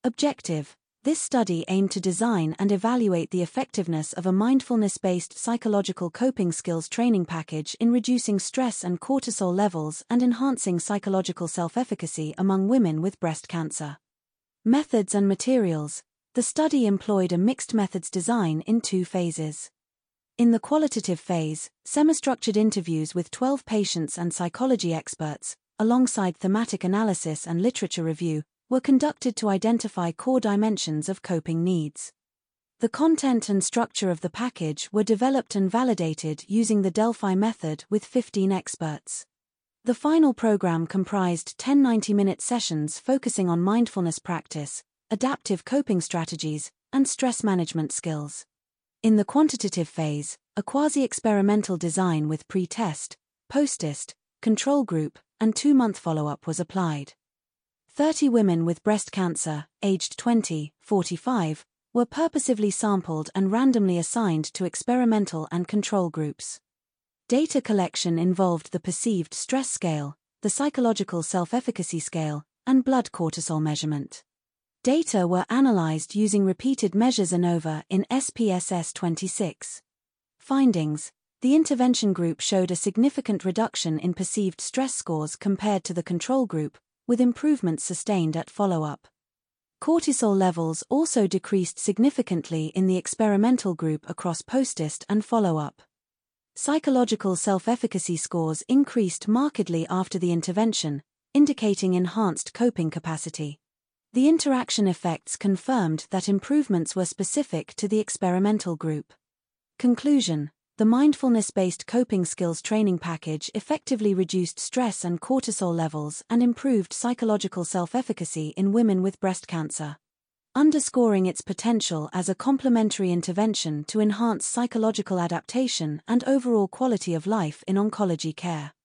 Objective: this study aimed to design and evaluate the effectiveness of a mindfulness-based psychological coping skills training package in reducing stress and cortisol levels and enhancing psychological self-efficacy among women with breast cancer. Methods and materials: the study employed a mixed methods design in 2 phases. In the qualitative phase, semi-structured interviews with 12 patients and psychology experts, alongside thematic analysis and literature review, were conducted to identify core dimensions of coping needs. The content and structure of the package were developed and validated using the Delphi method with 15 experts. The final program comprised 10 90-minute sessions focusing on mindfulness practice, adaptive coping strategies, and stress management skills. In the quantitative phase, a quasi-experimental design with pre-test, post-test, control group, and 2-month follow-up was applied. 30 women with breast cancer, aged 20-45, were purposively sampled and randomly assigned to experimental and control groups. Data collection involved the perceived stress scale, the psychological self-efficacy scale, and blood cortisol measurement. Data were analyzed using repeated measures ANOVA in SPSS 26. Findings: the intervention group showed a significant reduction in perceived stress scores compared to the control group, with improvements sustained at follow-up. Cortisol levels also decreased significantly in the experimental group across post-test and follow-up. Psychological self-efficacy scores increased markedly after the intervention, indicating enhanced coping capacity. The interaction effects confirmed that improvements were specific to the experimental group. Conclusion: the mindfulness-based coping skills training package effectively reduced stress and cortisol levels and improved psychological self-efficacy in women with breast cancer, underscoring its potential as a complementary intervention to enhance psychological adaptation and overall quality of life in oncology care.